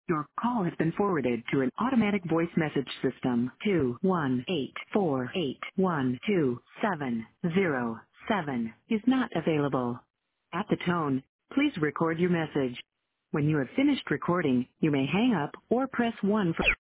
Your call has been forwarded to an automatic voice message system. 21848122707 is not available. At the tone, please record your message. When you have finished recording, you may hang up or press 1 for